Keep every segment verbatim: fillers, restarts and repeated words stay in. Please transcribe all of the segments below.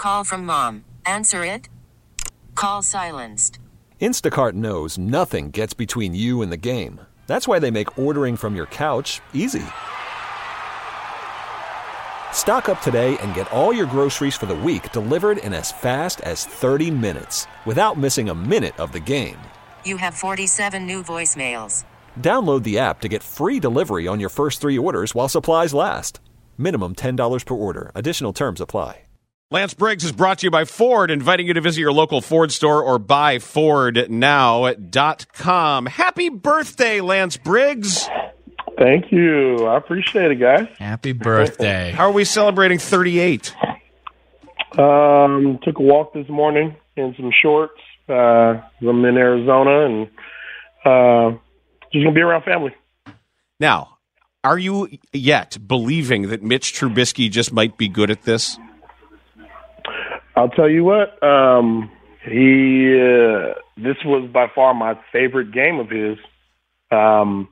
Call from mom. Answer it. Call silenced. Instacart knows nothing gets between you and the game. That's why they make ordering from your couch easy. Stock up today and get all your groceries for the week delivered in as fast as thirty minutes without missing a minute of the game. You have forty-seven new voicemails. Download the app to get free delivery on your first three orders while supplies last. Minimum ten dollars per order. Additional terms apply. Lance Briggs is brought to you by Ford, inviting you to visit your local Ford store or buy ford now dot com. Happy birthday, Lance Briggs. Thank you. I appreciate it, guys. Happy birthday. How are we celebrating thirty-eight? Um, took a walk this morning in some shorts. Uh, I'm in Arizona, and uh, just going to be around family. Now, are you yet believing that Mitch Trubisky just might be good at this? I'll tell you what, um, he uh, this was by far my favorite game of his. Um,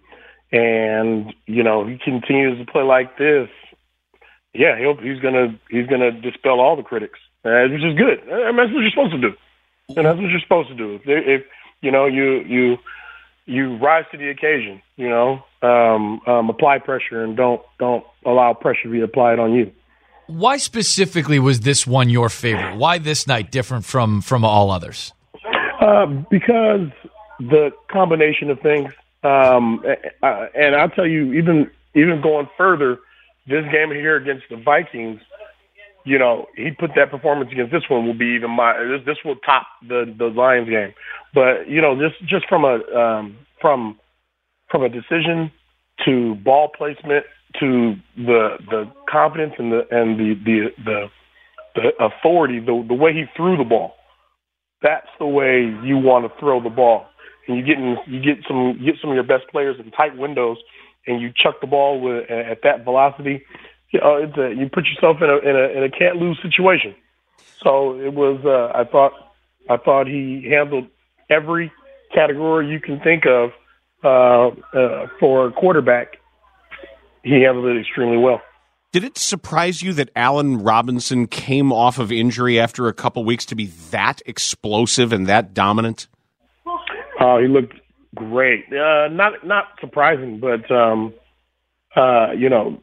and, you know, he continues to play like this. Yeah, he'll, he's gonna he's gonna dispel all the critics, uh, which is good. I mean, that's what you're supposed to do, and that's what you're supposed to do. If, if you know you you you rise to the occasion, you know, um, um, apply pressure and don't don't allow pressure to be applied on you. Why specifically was this one your favorite? Why this night different from, from all others? Uh, because the combination of things, um, uh, and I'll tell you, even even going further, this game here against the Vikings, you know, he put that performance against this one will be even my this, this will top the, the Lions game. But you know, just just from a um, from from a decision to ball placement, to the the confidence and the and the the the, the authority, the the way he threw the ball. That's the way you want to throw the ball. And you get in, you get some you get some of your best players in tight windows, and you chuck the ball with at that velocity. You know, it's a, you put yourself in a in a in a can't lose situation. So it was. Uh, I thought I thought he handled every category you can think of uh, uh, for a quarterback. He handled it extremely well. Did it surprise you that Allen Robinson came off of injury after a couple weeks to be that explosive and that dominant? Oh, he looked great. Uh, not not surprising, but um, uh, you know,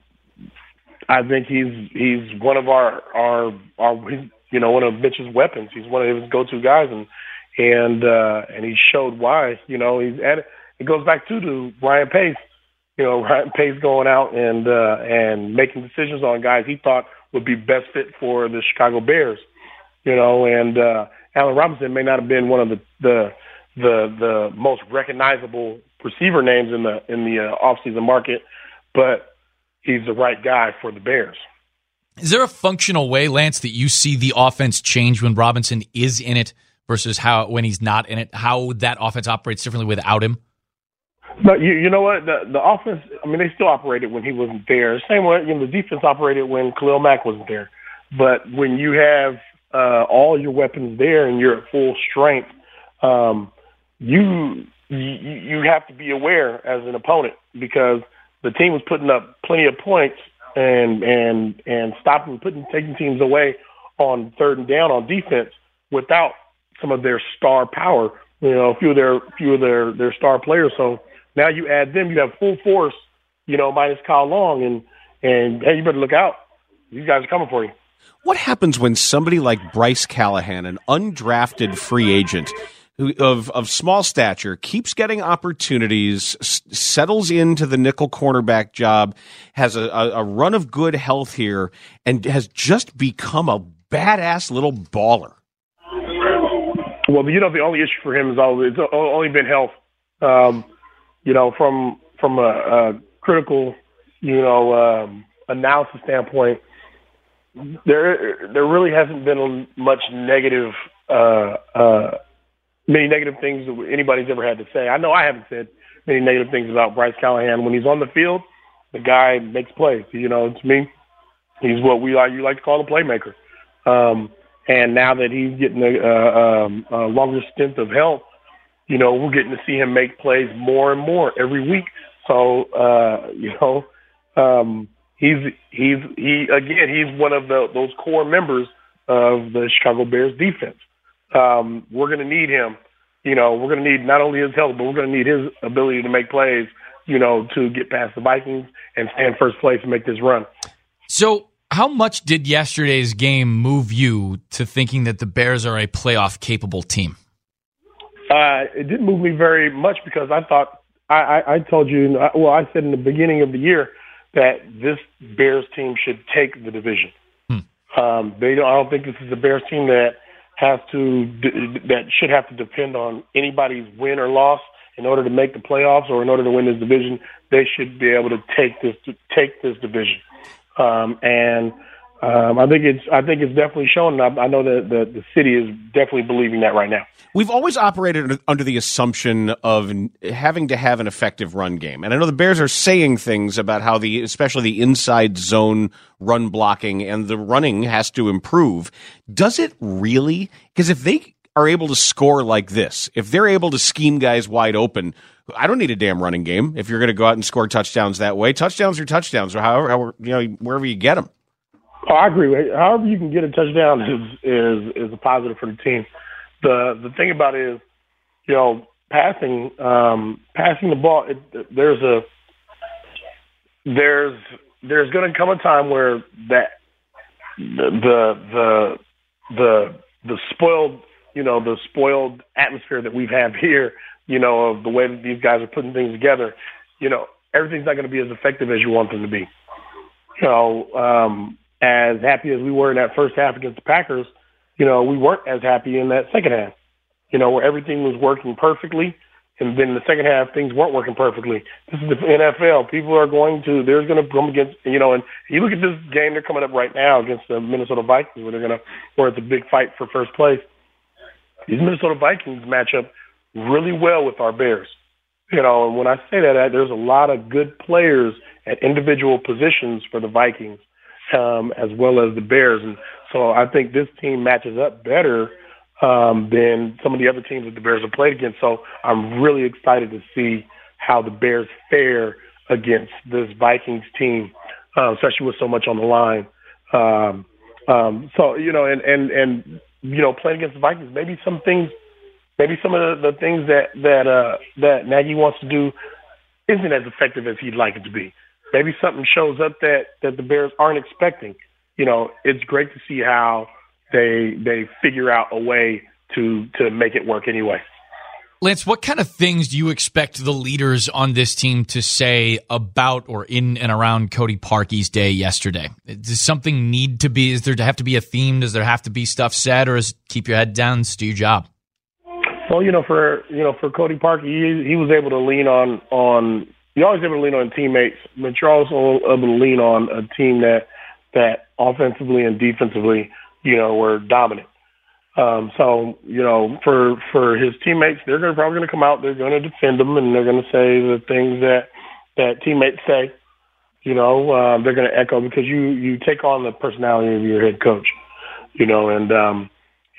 I think he's he's one of our our our you know one of Mitch's weapons. He's one of his go-to guys, and and uh, and he showed why. You know, he's at it goes back to to Ryan Pace. You know, Ryan Pace going out and uh, and making decisions on guys he thought would be best fit for the Chicago Bears. You know, and uh, Allen Robinson may not have been one of the the the, the most recognizable receiver names in the in the uh, offseason market, but he's the right guy for the Bears. Is there a functional way, Lance, that you see the offense change when Robinson is in it versus how when he's not in it? How that offense operates differently without him? But you, you know what? The, the offense, I mean, they still operated when he wasn't there. Same way, you know, the defense operated when Khalil Mack wasn't there. But when you have uh, all your weapons there and you're at full strength, um, you, you you have to be aware as an opponent because the team was putting up plenty of points and and and stopping, putting taking teams away on third and down on defense without some of their star power. You know, a few of their few of their their star players. So now you add them, you have full force, you know, minus Kyle Long, and, and hey, you better look out. These guys are coming for you. What happens when somebody like Bryce Callahan, an undrafted free agent who, of, of small stature, keeps getting opportunities, s- settles into the nickel cornerback job, has a, a, a run of good health here, and has just become a badass little baller? Well, you know, the only issue for him is always, it's only been health. Um, You know, from from a, a critical, you know, um, analysis standpoint, there there really hasn't been much negative, uh, uh, many negative things that anybody's ever had to say. I know I haven't said many negative things about Bryce Callahan. When he's on the field, the guy makes plays. You know, to me, he's what we like you like to call a playmaker. Um, and now that he's getting a, a, um, a longer stint of health, you know, we're getting to see him make plays more and more every week. So, uh, you know, um, he's he's he again. He's one of the, those core members of the Chicago Bears defense. Um, we're going to need him. You know, we're going to need not only his help, but we're going to need his ability to make plays, you know, to get past the Vikings and stay in first place and make this run. So how much did yesterday's game move you to thinking that the Bears are a playoff-capable team? Uh, it didn't move me very much because I thought, I, I, I told you, well, I said in the beginning of the year that this Bears team should take the division. Hmm. Um, they don't, I don't think this is a Bears team that has to, that should have to depend on anybody's win or loss in order to make the playoffs or in order to win this division. They should be able to take this, to take this division. Um, and um, I think it's, I think it's definitely shown. I, I know that the, the city is definitely believing that right now. We've always operated under the assumption of having to have an effective run game. And I know the Bears are saying things about how the, especially the inside zone run blocking and the running has to improve. Does it really? Because if they are able to score like this, if they're able to scheme guys wide open, I don't need a damn running game if you're going to go out and score touchdowns that way. Touchdowns are touchdowns, or however, however you know, wherever you get them. Oh, I agree. However you can get a touchdown is is, is a positive for the team. The the thing about it is, you know, passing um, passing the ball. It, there's a there's there's going to come a time where that the the the the the spoiled you know the spoiled atmosphere that we've had here, you know, of the way that these guys are putting things together, you know, everything's not going to be as effective as you want them to be. You know, um, as happy as we were in that first half against the Packers, you know, we weren't as happy in that second half, you know, where everything was working perfectly. And then in the second half, things weren't working perfectly. This is the N F L. People are going to, there's going to come against, you know, and you look at this game, they're coming up right now against the Minnesota Vikings where they're going to, where it's a big fight for first place. These Minnesota Vikings match up really well with our Bears. You know, and when I say that, there's a lot of good players at individual positions for the Vikings, um, as well as the Bears. And so I think this team matches up better um, than some of the other teams that the Bears have played against. So I'm really excited to see how the Bears fare against this Vikings team, uh, especially with so much on the line. Um, um, so, you know, and, and, and, you know, playing against the Vikings, maybe some things, maybe some of the, the things that, that, uh, that Nagy wants to do isn't as effective as he'd like it to be. Maybe something shows up that, that the Bears aren't expecting. You know, it's great to see how they they figure out a way to to make it work anyway. Lance, what kind of things do you expect the leaders on this team to say about or in and around Cody Parkey's day yesterday? Does something need to be, is there to have to be a theme? Does there have to be stuff said, or is keep your head down, do your job? Well, you know, for you know, for Cody Parkey, he, he was able to lean on on you're always able to lean on teammates, but you're also able to lean on a team that that offensively and defensively, you know, were dominant. Um, so, you know, for for his teammates, they're gonna, probably going to come out, they're going to defend them, and they're going to say the things that, that teammates say. You know, uh, they're going to echo because you, you take on the personality of your head coach, you know, and um,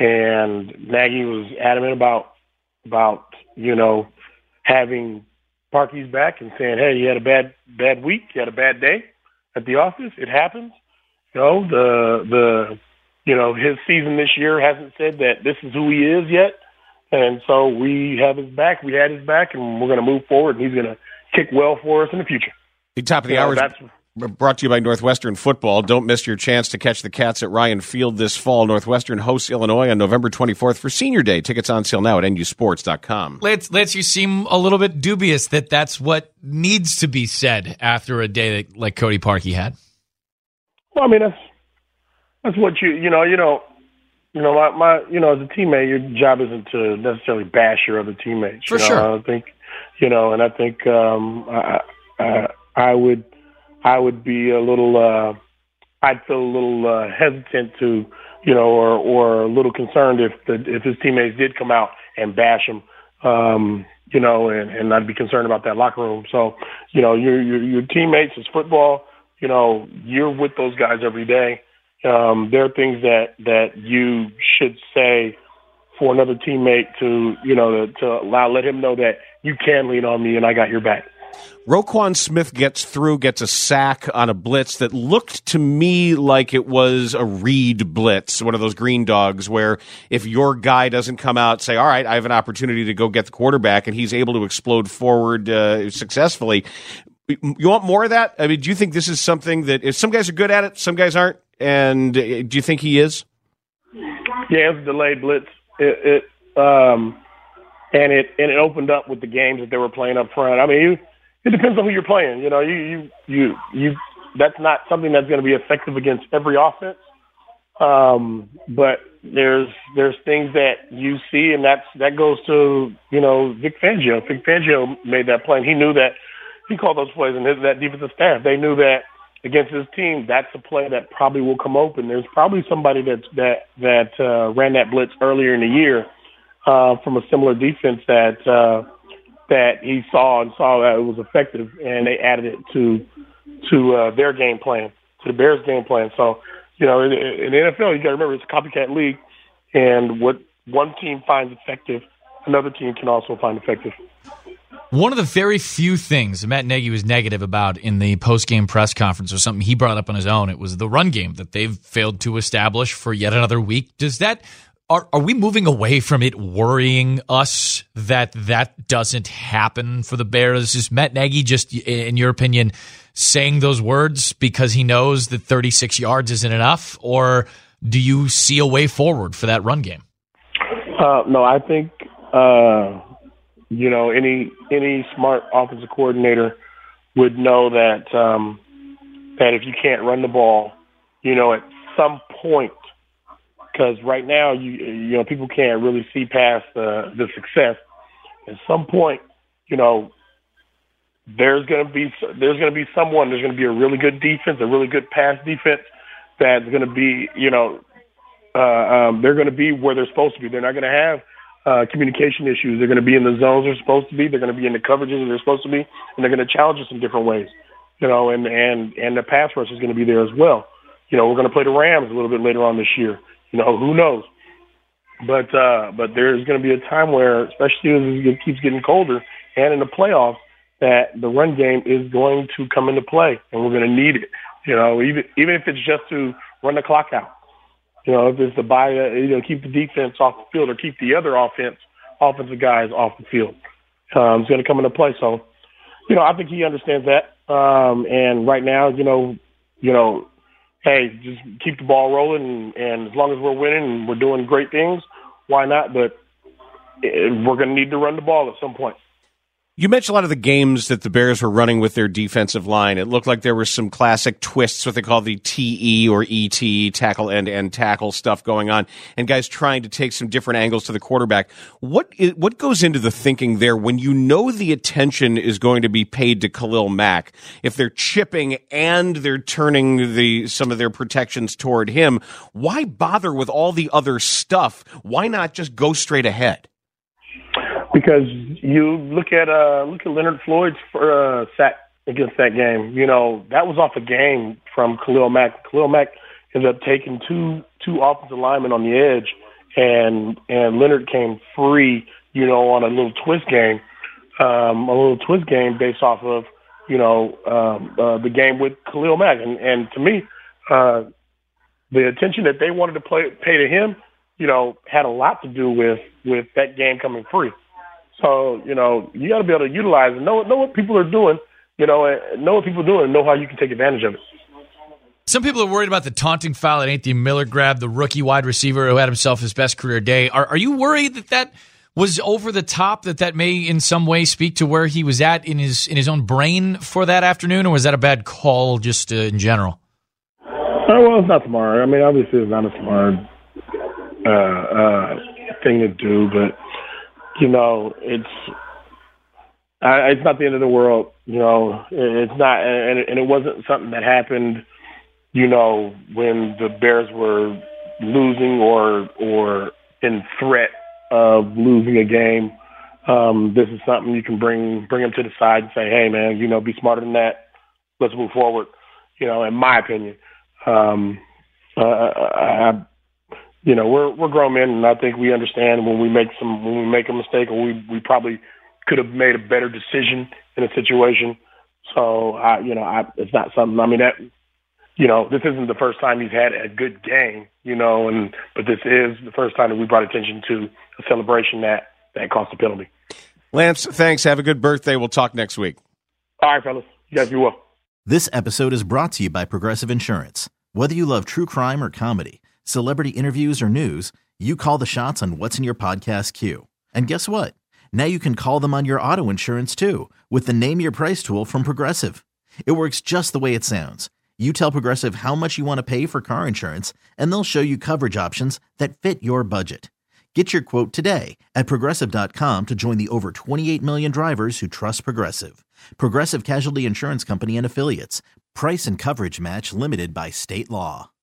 and Nagy was adamant about, about you know, having Parkey's back and saying, hey, you had a bad bad week, you had a bad day at the office, it happens. You know, the the you know, his season this year hasn't said that this is who he is yet. And so we have his back, we had his back, and we're going to move forward, and he's going to kick well for us in the future. The top of the you hour know, is brought to you by Northwestern Football. Don't miss your chance to catch the Cats at Ryan Field this fall. Northwestern hosts Illinois on November twenty-fourth for Senior Day. Tickets on sale now at N U sports dot com. Lance, Lance, you seem a little bit dubious that that's what needs to be said after a day like Cody Parkey had. Well, I mean, that's that's what you you know you know you know my, my you know as a teammate, your job isn't to necessarily bash your other teammates. For you know? sure, I think you know, and I think um, I, I I would I would be a little uh, I'd feel a little uh, hesitant to you know or or a little concerned if the if his teammates did come out and bash him. Um, you know, and, and I'd be concerned about that locker room. So, you know, your your, your teammates, it's football. You know, you're with those guys every day. Um, there are things that, that you should say for another teammate to, you know, to, to allow, let him know that you can lean on me and I got your back. Roquan Smith gets through, gets a sack on a blitz that looked to me like it was a read blitz, one of those green dogs where if your guy doesn't come out, say, all right, I have an opportunity to go get the quarterback, and he's able to explode forward uh, successfully. You want more of that? I mean, do you think this is something that if some guys are good at it, some guys aren't? And uh, do you think he is? Yeah, it was a delayed blitz. It, it um, and it and it opened up with the games that they were playing up front. I mean, you, it depends on who you're playing. You know, you you you, you that's not something that's going to be effective against every offense. Um, but there's there's things that you see, and that's that goes to you know Vic Fangio. Vic Fangio made that play, and he knew that. He called those plays, and his, that defensive staff, they knew that against his team, that's a play that probably will come open. There's probably somebody that that that uh, ran that blitz earlier in the year uh, from a similar defense that uh, that he saw and saw that it was effective, and they added it to to uh, their game plan, to the Bears' game plan. So, you know, in, in the N F L, you got to remember it's a copycat league, and what one team finds effective, another team can also find effective. One of the very few things Matt Nagy was negative about in the post-game press conference was something he brought up on his own. It was the run game that they've failed to establish for yet another week. Does that are are we moving away from it worrying us that that doesn't happen for the Bears? Is Matt Nagy just, in your opinion, saying those words because he knows that thirty-six yards isn't enough, or do you see a way forward for that run game? Uh, no, I think. Uh You know, any any smart offensive coordinator would know that um, that if you can't run the ball, you know, at some point, because right now you you know people can't really see past the the success. At some point, you know, there's gonna be there's gonna be someone. There's gonna be a really good defense, a really good pass defense that's gonna be, you know, uh, um, they're gonna be where they're supposed to be. They're not gonna have Uh, communication issues. They're going to be in the zones they're supposed to be. They're going to be in the coverages they're supposed to be, and they're going to challenge us in different ways. You know, and and and the pass rush is going to be there as well. You know, we're going to play the Rams a little bit later on this year. You know, who knows? But uh, but there's going to be a time where, especially as it keeps getting colder, and in the playoffs, that the run game is going to come into play, and we're going to need it. You know, even even if it's just to run the clock out. You know, if it's to buy, uh, you know, keep the defense off the field or keep the other offense, offensive guys off the field, um, it's going to come into play. So, you know, I think he understands that. Um, and right now, you know, you know, hey, just keep the ball rolling, and, and as long as we're winning and we're doing great things, why not? But it, we're going to need to run the ball at some point. You mentioned a lot of the games that the Bears were running with their defensive line. It looked like there were some classic twists, what they call the T E or E T, tackle end-to-end tackle stuff going on, and guys trying to take some different angles to the quarterback. What is, what goes into the thinking there when you know the attention is going to be paid to Khalil Mack? If they're chipping and they're turning the some of their protections toward him, why bother with all the other stuff? Why not just go straight ahead? Because you look at uh, look at Leonard Floyd's uh, sack against that game. You know, that was off a game from Khalil Mack. Khalil Mack ended up taking two two offensive linemen on the edge, and and Leonard came free. You know, on a little twist game, um, a little twist game based off of you know um, uh, the game with Khalil Mack. And and to me, uh, the attention that they wanted to play, pay to him, you know, had a lot to do with with that game coming free. So, you know, you got to be able to utilize and know, know what people are doing, you know, and know what people are doing and know how you can take advantage of it. Some people are worried about the taunting foul that Anthony Miller grabbed, the rookie wide receiver who had himself his best career day. Are, are you worried that that was over the top, that that may in some way speak to where he was at in his in his own brain for that afternoon, or was that a bad call just uh, in general? Oh, well, it's not smart. I mean, obviously it's not a smart uh, uh, thing to do, but you know, it's uh, it's not the end of the world. You know, it's not, and it, and it wasn't something that happened, you know, when the Bears were losing or or in threat of losing a game. Um, this is something you can bring bring them to the side and say, hey, man, you know, be smarter than that. Let's move forward. You know, in my opinion, um, uh, I, I You know, we're we're grown men, and I think we understand when we make some when we make a mistake, or we, we probably could have made a better decision in a situation. So, I, you know, I, it's not something, I mean, that, you know, this isn't the first time he's had a good game, you know, and but this is the first time that we brought attention to a celebration that, that cost a penalty. Lance, thanks. Have a good birthday. We'll talk next week. All right, fellas. You guys be well. This episode is brought to you by Progressive Insurance. Whether you love true crime or comedy, celebrity interviews or news, you call the shots on what's in your podcast queue. And guess what? Now you can call them on your auto insurance too with the Name Your Price tool from Progressive. It works just the way it sounds. You tell Progressive how much you want to pay for car insurance, and they'll show you coverage options that fit your budget. Get your quote today at Progressive dot com to join the over twenty-eight million drivers who trust Progressive. Progressive Casualty Insurance Company and Affiliates. Price and coverage match limited by state law.